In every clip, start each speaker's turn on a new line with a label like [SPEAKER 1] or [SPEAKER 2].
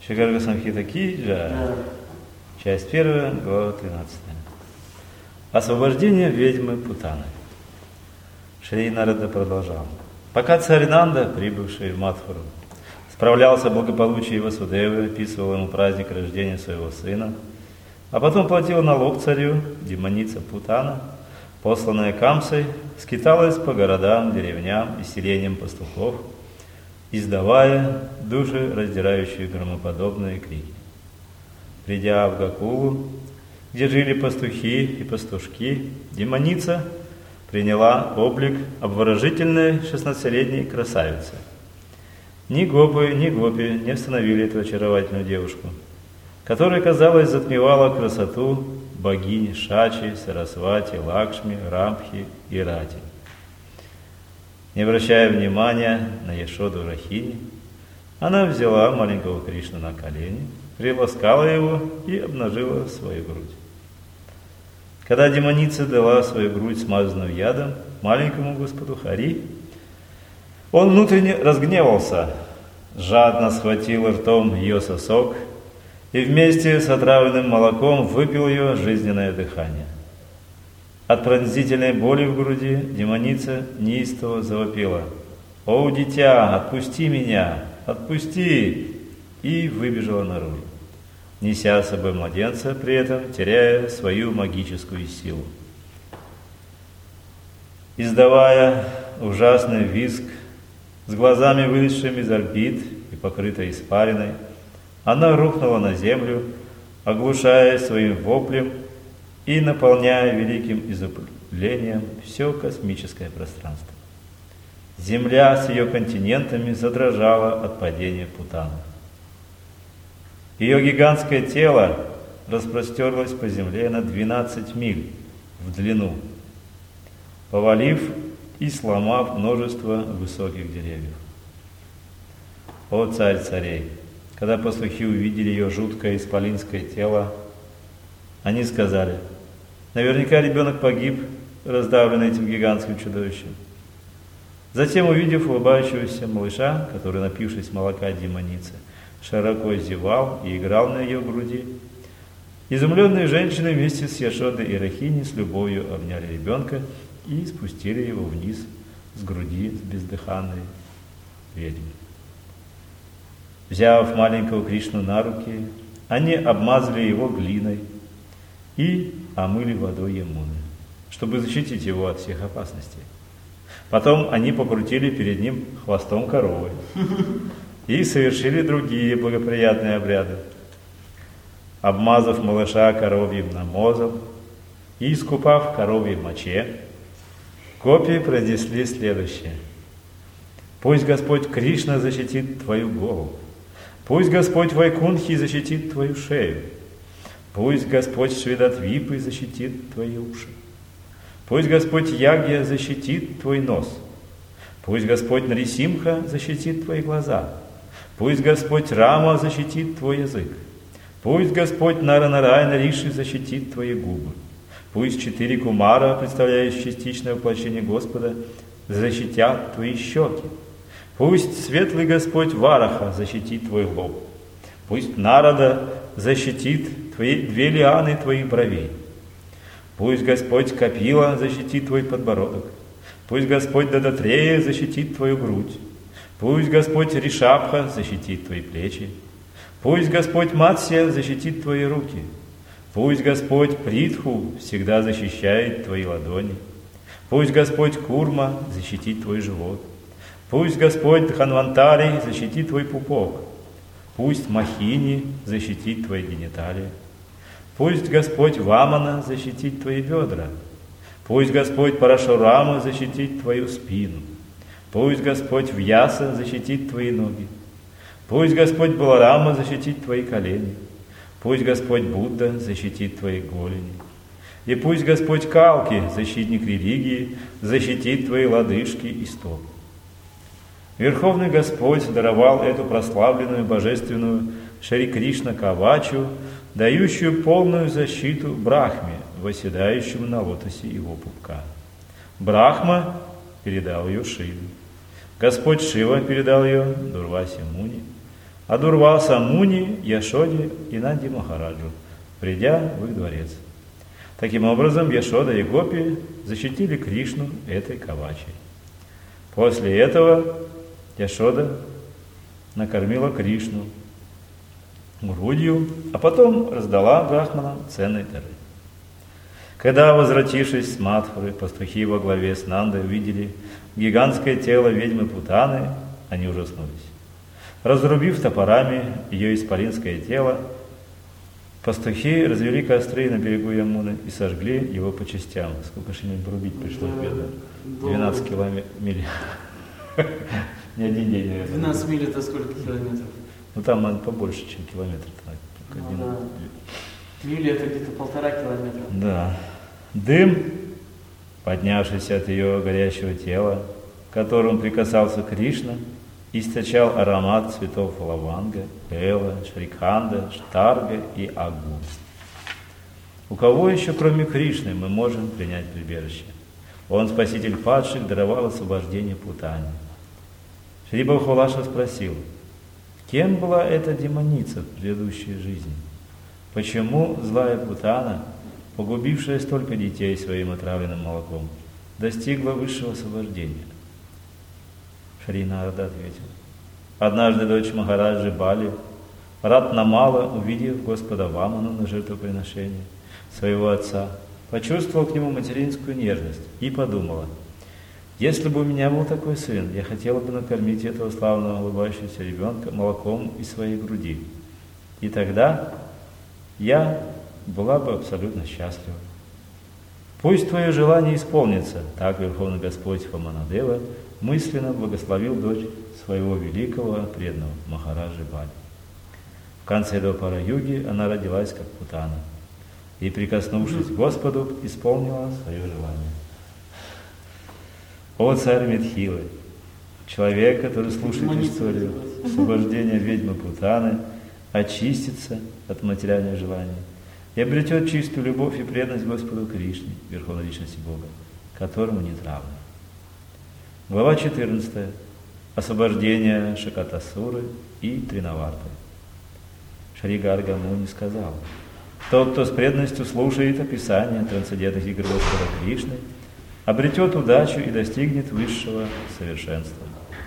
[SPEAKER 1] Шри Самхита Ки-джай. Часть 1, глава 13. Освобождение ведьмы Путаны. Шри Нарада продолжал. Пока царь Нанда, прибывший в Мадхуру, справлялся о благополучии Васудевы, описывал ему праздник рождения своего сына, а потом платил налог царю, демоница Путана, посланная Камсой, скиталась по городам, деревням и селениям пастухов, издавая души, раздирающие громоподобные крики. Придя в Гакулу, где жили пастухи и пастушки, демоница приняла облик обворожительной 16-летней красавицы. Ни гопы, ни гопи не остановили эту очаровательную девушку, которая, казалось, затмевала красоту богинь Шачи, Сарасвати, Лакшми, Рамбхи и Рати. Не обращая внимания на Яшоду Рахини, она взяла маленького Кришну на колени, приласкала его и обнажила свою грудь. Когда демоница дала свою грудь, смазанную ядом, маленькому господу Хари, он внутренне разгневался, жадно схватил ртом ее сосок и вместе с отравленным молоком выпил ее жизненное дыхание. От пронзительной боли в груди демоница неистово завопила: «О, дитя, отпусти меня! Отпусти!» и выбежала наружу, неся с собой младенца, при этом теряя свою магическую силу. Издавая ужасный визг, с глазами вылезшими из орбит и покрытой испариной, она рухнула на землю, оглушая своим воплем и наполняя великим изумлением все космическое пространство. Земля с ее континентами задрожала от падения Путаны. Ее гигантское тело распростерлось по земле на 12 миль в длину, повалив и сломав множество высоких деревьев. О, царь царей! Когда пастухи увидели ее жуткое исполинское тело, они сказали: наверняка ребенок погиб, раздавленный этим гигантским чудовищем. Затем, увидев улыбающегося малыша, который, напившись молока демоницы, широко зевал и играл на ее груди, изумленные женщины вместе с Яшодой и Рахини с любовью обняли ребенка и спустили его вниз с груди с бездыханной ведьмой. Взяв маленького Кришну на руки, они обмазали его глиной и омыли водой Ямуны, чтобы защитить его от всех опасностей. Потом они покрутили перед ним хвостом коровы и совершили другие благоприятные обряды. Обмазав малыша коровьим намозом и искупав в коровьей моче, гопи произнесли следующее: «Пусть Господь Кришна защитит твою голову, пусть Господь Вайкунхи защитит твою шею, пусть Господь Шведатвипы защитит твои уши, пусть Господь Ягья защитит твой нос, пусть Господь Нарисимха защитит твои глаза, пусть Господь Рама защитит твой язык, пусть Господь Наранарайна Риши защитит твои губы, пусть 4 кумара, представляющие частичное воплощение Господа, защитят твои щеки, пусть светлый Господь Вараха защитит твой лоб, пусть Нарада защитит 2 лианы твоих бровей, пусть Господь Капила защитит твой подбородок, пусть Господь Дадатрея защитит твою грудь, пусть Господь Ришабха защитит твои плечи, пусть Господь Матсья защитит твои руки, пусть Господь Притху всегда защищает твои ладони, пусть Господь Курма защитит твой живот, пусть Господь Дханвантари защитит твой пупок, пусть Махини защитит твои гениталии, пусть Господь Вамана защитит твои бедра, пусть Господь Парашурама защитит твою спину, пусть Господь Вьяса защитит твои ноги, пусть Господь Баларама защитит твои колени, пусть Господь Будда защитит твои голени, и пусть Господь Калки, защитник религии, защитит твои лодыжки и стопы. Верховный Господь даровал эту прославленную божественную Шри Кришна Кавачу, дающую полную защиту Брахме, восседающему на лотосе его пупка. Брахма передал ее Шиве. Господь Шива передал ее Дурвасе Муни. одурвался Муни, Яшоде и Нанди Махараджу, придя в их дворец. Таким образом, Яшода и Гопи защитили Кришну этой кавачей. После этого Яшода накормила Кришну грудью, а потом раздала брахманам ценные дары. Когда, возвратившись с Мадхуры, пастухи во главе с Нандой увидели гигантское тело ведьмы Путаны, они ужаснулись. Разрубив топорами ее исполинское тело, пастухи развели костры на берегу Ямуны и сожгли его по частям. Сколько же им рубить пришлось, бедно? 12 миль. Не один день, наверное.
[SPEAKER 2] 12 миль это сколько километров?
[SPEAKER 1] Ну там надо побольше, чем километр.
[SPEAKER 2] Мили это где-то 1,5 километра.
[SPEAKER 1] Да. Дым, поднявшийся от ее горящего тела, к которому прикасался Кришна, источал аромат цветов лаванга, эла, шрикханда, штарга и агу. У кого еще, кроме Кришны, мы можем принять прибежище? Он, спаситель падших, даровал освобождение Путане. Шри Бахулаша спросил, кем была эта демоница в предыдущей жизни? Почему злая Путана, погубившая столько детей своим отравленным молоком, достигла высшего освобождения? Шри Нарада ответил, однажды дочь Махараджи Бали, Ратнамала, увидев Господа Ваману на жертвоприношении своего отца, почувствовала к нему материнскую нежность и подумала, если бы у меня был такой сын, я хотела бы накормить этого славного улыбающегося ребенка молоком из своей груди. И тогда я была бы абсолютно счастлива. Пусть твое желание исполнится, так Верховный Господь Ваманадева мысленно благословил дочь своего великого преданного Махараджи Бали. В конце Двапара-юги она родилась как Путана и, прикоснувшись к Господу, исполнила свое желание. О царь Мидхилы, человек, который слушает историю освобождения ведьмы Путаны, очистится от материальных желаний и обретет чистую любовь и преданность Господу Кришне, Верховной Личности Бога, которому нет равных. Глава 14. Освобождение Шакатасуры и Тринаварты. Шри Гарга Муни сказал, тот, кто с преданностью слушает описание трансцендентных игр Господа Кришны, обретет удачу и достигнет высшего совершенства.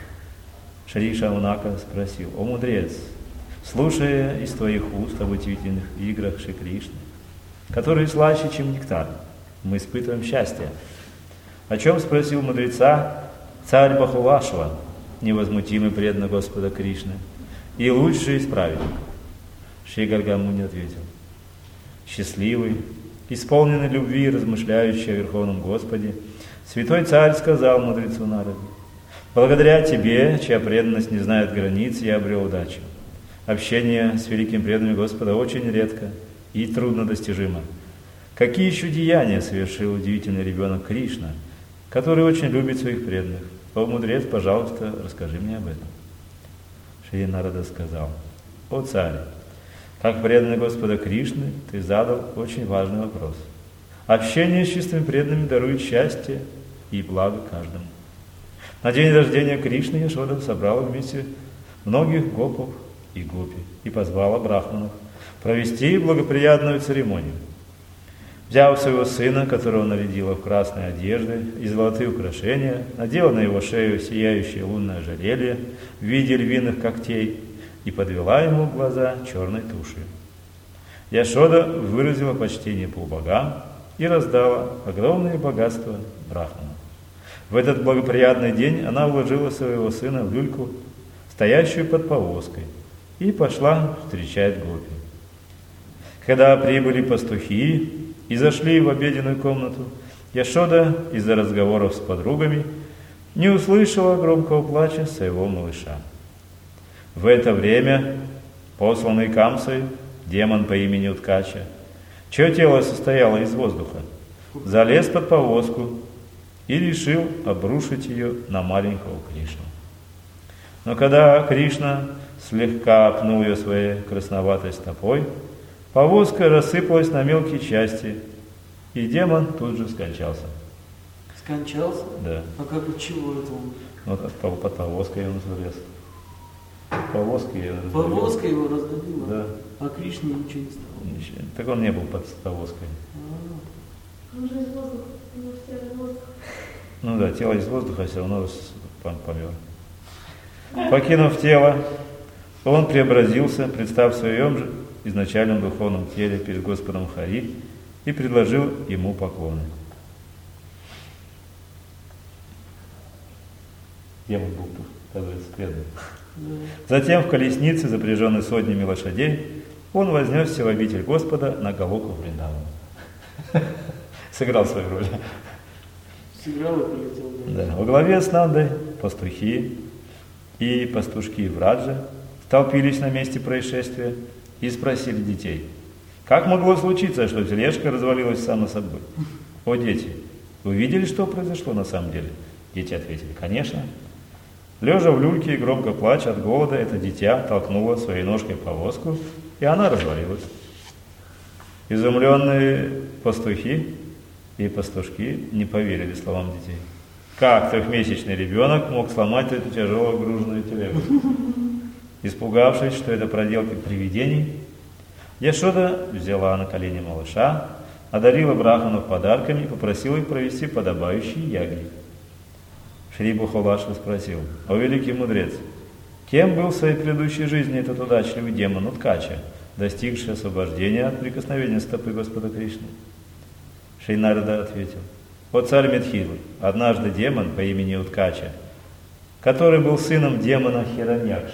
[SPEAKER 1] Шри Шаунака спросил, о мудрец, слушая из твоих уст об удивительных играх Шри Кришны, которые слаще, чем нектар, мы испытываем счастье. О чем спросил мудреца царь Бахулашва, невозмутимый преданный Господа Кришны, и лучший из праведников? Шри Гаргамуни ответил, счастливый, исполненный любви и размышляющий о Верховном Господе, святой царь сказал мудрецу Нараде, благодаря тебе, чья преданность не знает границ, я обрел удачу. Общение с великим преданным Господа очень редко и трудно достижимо. Какие еще деяния совершил удивительный ребенок Кришна, который очень любит своих преданных? О, мудрец, пожалуйста, расскажи мне об этом. Шри Нарада сказал, о царь, как преданный Господа Кришны, ты задал очень важный вопрос. Общение с чистыми преданными дарует счастье и благо каждому. На день рождения Кришны Яшода собрала вместе многих гопов и гопи и позвала брахманов провести благоприятную церемонию. Взяв своего сына, которого нарядила в красные одежды и золотые украшения, надела на его шею сияющее лунное ожерелье в виде львиных когтей и подвела ему глаза черной тушью. Яшода выразила почтение полубогам и раздала огромные богатства брахманам. В этот благоприятный день она уложила своего сына в люльку, стоящую под повозкой, и пошла встречать гопи. Когда прибыли пастухи и зашли в обеденную комнату, Яшода из-за разговоров с подругами не услышала громкого плача своего малыша. В это время посланный Камсой, демон по имени Уткача, чье тело состояло из воздуха, залез под повозку и решил обрушить ее на маленького Кришну. Но когда Кришна слегка пнул ее своей красноватой стопой, повозка рассыпалась на мелкие части, и демон тут же скончался.
[SPEAKER 2] Скончался?
[SPEAKER 1] Да.
[SPEAKER 2] А как от чего это он?
[SPEAKER 1] Вот под повозкой он залез. Повозкой ее раздавила.
[SPEAKER 2] Повозка его раздавила?
[SPEAKER 1] Да.
[SPEAKER 2] А Кришне ничего не стало?
[SPEAKER 1] Ничего. Так он не был под повозкой.
[SPEAKER 3] Он же из воздуха, у него все из воздуха.
[SPEAKER 1] Ну да, тело из воздуха все равно помер. Покинув тело, он преобразился, представ в своем же изначальном духовном теле перед Господом Хари и предложил ему поклоны. Демон был, оказывается, предан. Затем в колеснице, запряженной сотнями лошадей, он вознесся в обитель Господа на Галоку Вриндавана. Сыграл свою роль.
[SPEAKER 2] Сыграл и полетел.
[SPEAKER 1] Да. Во главе с Нандой пастухи и пастушки Враджа столпились на месте происшествия и спросили детей: как могло случиться, что тележка развалилась сама собой? О, дети, вы видели, что произошло на самом деле? Дети ответили: конечно. Лежа в люльке и громко плача от голода, это дитя толкнуло своей ножкой повозку, и она развалилась. Изумленные пастухи и пастушки не поверили словам детей. Как трехмесячный ребенок мог сломать эту тяжелую груженную телегу? Испугавшись, что это проделки привидений, Яшода взяла на колени малыша, одарила брахманов подарками и попросила их провести подобающие ягги. Шри Бхулаша спросил: о великий мудрец, кем был в своей предыдущей жизни этот удачливый демон Уткача, достигший освобождения от прикосновения стопы Господа Кришны? Шри Нарада ответил: о царь Медхилы, однажды демон по имени Уткача, который был сыном демона Хираньякши,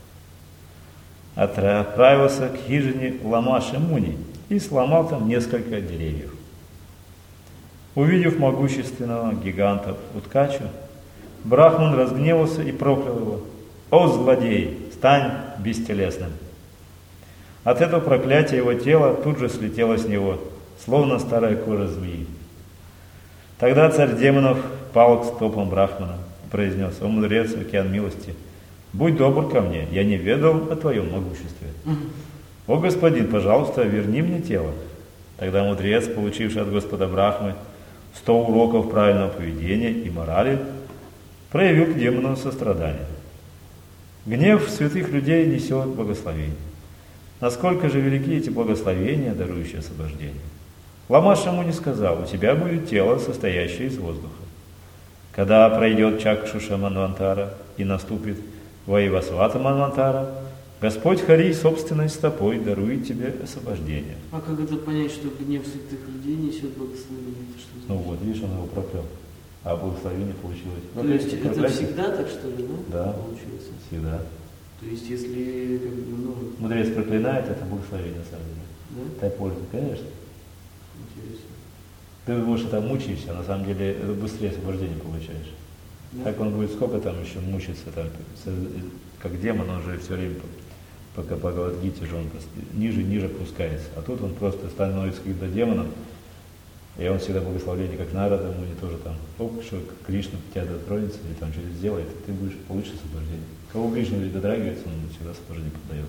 [SPEAKER 1] отправился к хижине Ламаши Муни и сломал там несколько деревьев. Увидев могущественного гиганта Уткачу, Брахман разгневался и проклял его: «О, злодей, стань бестелесным!» От этого проклятия его тело тут же слетело с него, словно старая кожа змеи. Тогда царь демонов пал к стопам Брахмана и произнес: «О, мудрец, океан милости, будь добр ко мне, я не ведал о твоем могуществе. О, господин, пожалуйста, верни мне тело». Тогда мудрец, получивший от Господа Брахмы 100 уроков правильного поведения и морали, проявил к демону сострадание. Гнев святых людей несет благословение. Насколько же велики эти благословения, дарующие освобождение? Ламаша ему не сказал: у тебя будет тело, состоящее из воздуха. Когда пройдет Чакшуша Манвантара и наступит Вайвасвата Манвантара, Господь Хари собственной стопой дарует тебе освобождение.
[SPEAKER 2] А как это понять, что гнев святых людей несет благословение? Это что значит?
[SPEAKER 1] Ну вот, видишь, он его проклял, а благословение получилось.
[SPEAKER 2] То есть это всегда так, что ли, да?
[SPEAKER 1] Да,
[SPEAKER 2] Получается?
[SPEAKER 1] всегда.
[SPEAKER 2] То есть если как бы, ну...
[SPEAKER 1] Мудрец проклинает, это благословение, на самом деле.
[SPEAKER 2] Да?
[SPEAKER 1] Дай пользу, конечно.
[SPEAKER 2] Интересно.
[SPEAKER 1] Ты будешь там мучаешься, на самом деле быстрее освобождение получаешь.
[SPEAKER 2] Да?
[SPEAKER 1] Так он будет сколько там еще мучиться, там, как демон, он же все время по Бхагавад-гите же он ниже и ниже опускается. А тут он просто становится каким-то демоном, и он всегда благословение, как Нарада, ему не тоже там, что Кришна тебя дотронется или там что-то сделает, и ты будешь получить освобождение. Кого Кришна ведь дотрагивается, он всегда освобождение подает.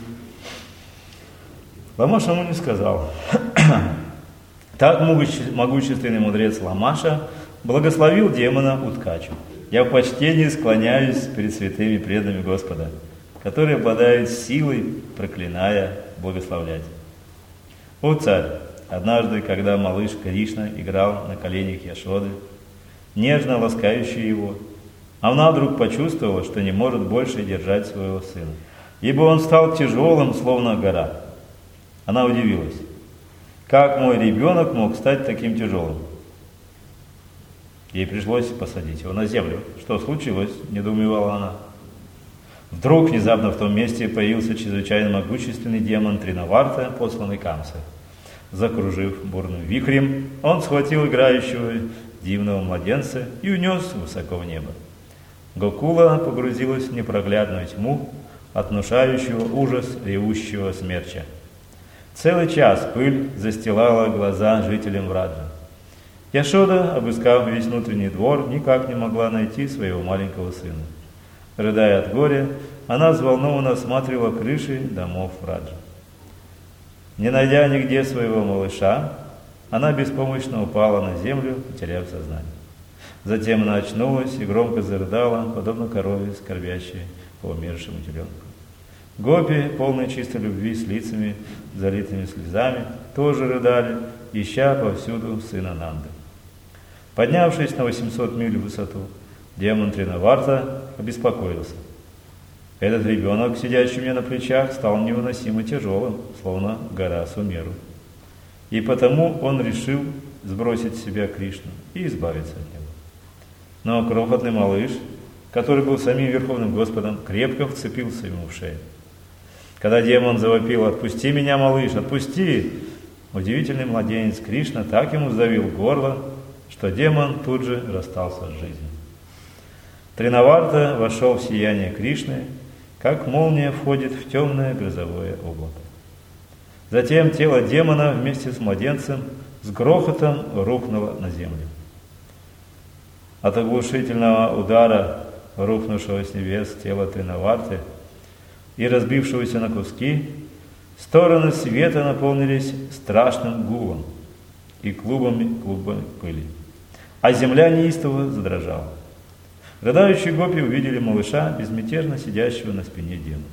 [SPEAKER 1] Ламаша ему не сказал. Так могущественный мудрец Ламаша благословил демона Уткачу: я в почтении склоняюсь перед святыми преданными Господа, которые обладают силой, проклиная, благословлять. О царь! Однажды, когда малыш Кришна играл на коленях Яшоды, нежно ласкающий его, она вдруг почувствовала, что не может больше держать своего сына, ибо он стал тяжелым, словно гора. Она удивилась: как мой ребенок мог стать таким тяжелым? Ей пришлось посадить его на землю. Что случилось? Недоумевала она. Вдруг внезапно в том месте появился чрезвычайно могущественный демон Тринаварта, посланный Камсой. Закружив бурным вихрем, он схватил играющего дивного младенца и унес высоко в небо. Гокула погрузилась в непроглядную тьму от внушающего ужас ревущего смерча. Целый час пыль застилала глаза жителям Враджа. Яшода, обыскав весь внутренний двор, никак не могла найти своего маленького сына. Рыдая от горя, она взволнованно осматривала крыши домов Враджа. Не найдя нигде своего малыша, она беспомощно упала на землю, потеряв сознание. Затем она очнулась и громко зарыдала, подобно корове, скорбящей по умершему теленку. Гопи, полные чистой любви, с лицами, залитыми слезами, тоже рыдали, ища повсюду сына Нанды. Поднявшись на 800 миль в высоту, демон Тринаварта обеспокоился. Этот ребенок, сидящий у меня на плечах, стал невыносимо тяжелым, словно гора Сумеру. И потому он решил сбросить с себя Кришну и избавиться от него. Но крохотный малыш, который был самим Верховным Господом, крепко вцепился ему в шею. Когда демон завопил: «Отпусти меня, малыш, отпусти!», удивительный младенец Кришна так ему сдавил горло, что демон тут же расстался с жизнью. Тринаварта вошел в сияние Кришны, как молния входит в темное грозовое облако. Затем тело демона вместе с младенцем с грохотом рухнуло на землю. От оглушительного удара, рухнувшего с небес тела Тринаварты и разбившегося на куски, стороны света наполнились страшным гулом и клубами пыли, а земля неистово задрожала. Рыдающие гопи увидели малыша, безмятежно сидящего на спине демона.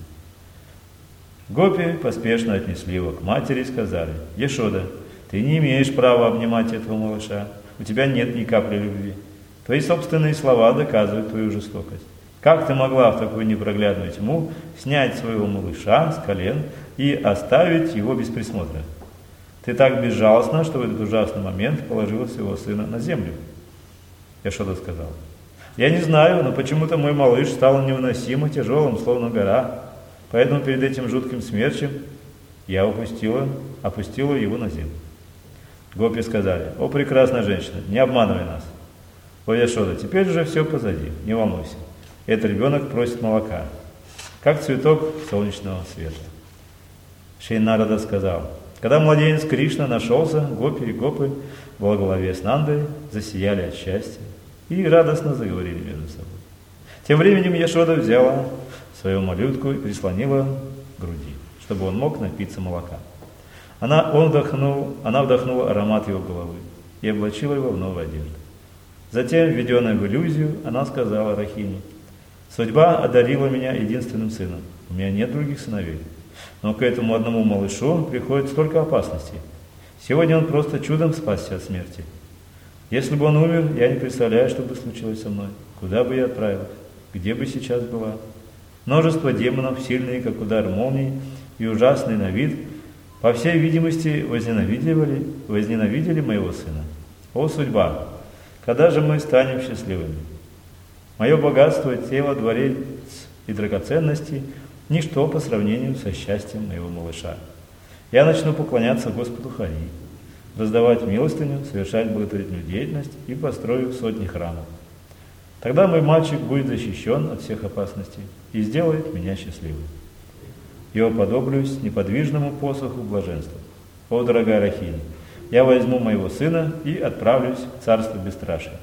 [SPEAKER 1] Гопи поспешно отнесли его к матери и сказали: «Яшода, ты не имеешь права обнимать этого малыша, у тебя нет ни капли любви. Твои собственные слова доказывают твою жестокость. Как ты могла в такую непроглядную тьму снять своего малыша с колен и оставить его без присмотра? Ты так безжалостна, что в этот ужасный момент положила своего сына на землю». Яшода сказала: «Я не знаю, но почему-то мой малыш стал невыносимо тяжелым, словно гора, поэтому перед этим жутким смерчем я опустила его на землю». Гопи сказали: «О, прекрасная женщина, не обманывай нас». «О, Яшода, теперь уже все позади, не волнуйся. Этот ребенок просит молока, как цветок солнечного света». Шри Нарада сказал: «Когда младенец Кришна нашелся, гопи и гопы во главе с Нандой засияли от счастья и радостно заговорили между собой. Тем временем Яшода взяла свою малютку и прислонила к груди, чтобы он мог напиться молока. Она вдохнула аромат его головы и облачила его в новую одежду. Затем, введенная в иллюзию, она сказала Рахине: «Судьба одарила меня единственным сыном, у меня нет других сыновей, но к этому одному малышу приходит столько опасностей. Сегодня он просто чудом спасся от смерти. Если бы он умер, я не представляю, что бы случилось со мной, куда бы я отправилась, где бы сейчас была. Множество демонов, сильные, как удар молнии, и ужасные на вид, по всей видимости, возненавидели моего сына. О, судьба! Когда же мы станем счастливыми? Мое богатство, тело, дворец и драгоценности – ничто по сравнению со счастьем моего малыша. Я начну поклоняться Господу Хари, раздавать милостыню, совершать благотворительную деятельность и построю сотни храмов. Тогда мой мальчик будет защищен от всех опасностей и сделает меня счастливым. Я уподоблюсь неподвижному посоху блаженства. О, дорогая Рахини, я возьму моего сына и отправлюсь в царство бесстрашия».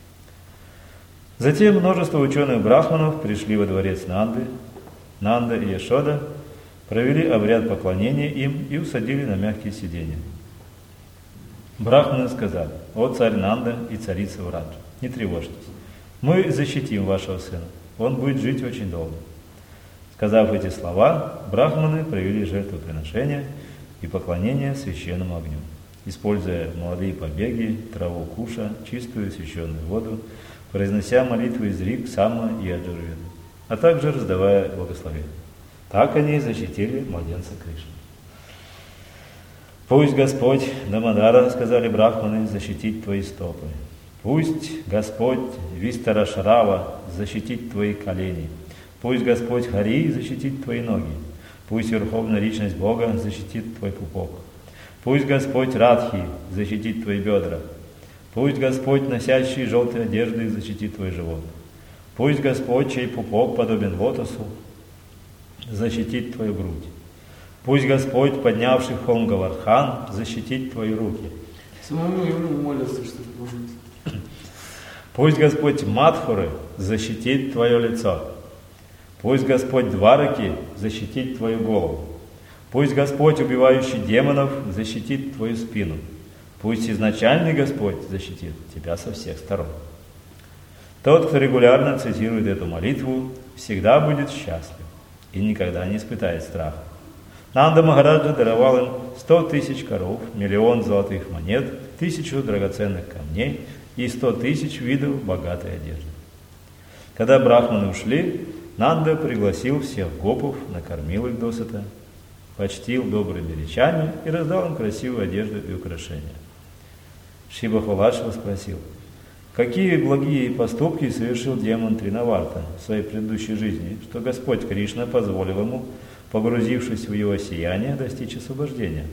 [SPEAKER 1] Затем множество ученых-брахманов пришли во дворец Нанды. Нанда и Яшода провели обряд поклонения им и усадили на мягкие сиденья. Брахманы сказали: «О, царь Нанда и царица Враджа, не тревожьтесь, мы защитим вашего сына, он будет жить очень долго». Сказав эти слова, брахманы провели жертвоприношение и поклонение священному огню, используя молодые побеги, траву куша, чистую священную воду, произнося молитвы из рик, сама и аджурведы, а также раздавая благословения. Так они защитили младенца Кришны. «Пусть Господь Дамодара, — сказали брахманы, — защитит твои стопы. Пусть Господь Вистарашрава защитит твои колени. Пусть Господь Хари защитит твои ноги. Пусть Верховная Личность Бога защитит твой пупок. Пусть Господь Радхи защитит твои бедра. Пусть Господь, носящий желтые одежды, защитит твой живот. Пусть Господь, чей пупок подобен лотосу, защитит твою грудь. Пусть Господь, поднявший в холм Гавардхан, защитит твои руки.
[SPEAKER 2] Самому ему молятся, чтобы помнить.
[SPEAKER 1] Пусть Господь Мадхуры защитит твое лицо. Пусть Господь Двараки защитит твою голову. Пусть Господь, убивающий демонов, защитит твою спину. Пусть изначальный Господь защитит тебя со всех сторон. Тот, кто регулярно цитирует эту молитву, всегда будет счастлив и никогда не испытает страха. Нанда Махараджа даровал им 100 тысяч коров, 1 000 000 золотых монет, 1000 драгоценных камней и 100 тысяч видов богатой одежды. Когда брахманы ушли, Нанда пригласил всех гопов, накормил их досыта, почтил добрыми речами и раздал им красивую одежду и украшения. Шри Бахвалашва спросил, какие благие поступки совершил демон Тринаварта в своей предыдущей жизни, что Господь Кришна позволил ему, погрузившись в его сияние, достичь освобождения?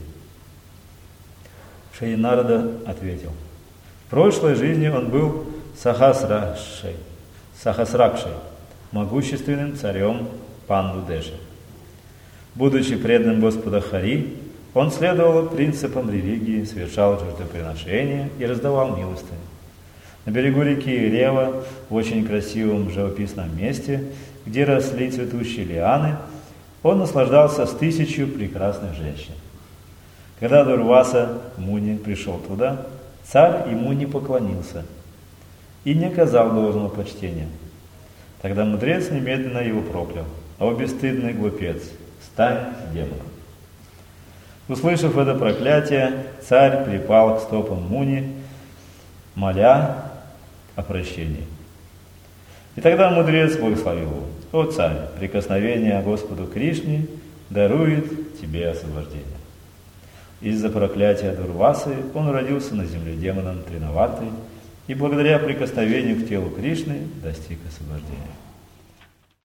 [SPEAKER 1] Шри Нарада ответил, в прошлой жизни он был Сахасракшей, могущественным царем Панду-Деши. Будучи преданным Господа Хари, он следовал принципам религии, совершал жертвоприношения и раздавал милостыню. На берегу реки Рева, в очень красивом живописном месте, где росли цветущие лианы, он наслаждался с 1000 прекрасных женщин. Когда Дурваса Муни пришел туда, царь ему не поклонился и не оказал должного почтения. Тогда мудрец немедленно его проклял: «О бесстыдный глупец, стань демоном!» Услышав это проклятие, царь припал к стопам Муни, моля о прощении. И тогда мудрец благословил его: «О царь, прикосновение Господу Кришне дарует тебе освобождение». Из-за проклятия Дурвасы он родился на земле демоном Тринавартой и благодаря прикосновению к телу Кришны достиг освобождения.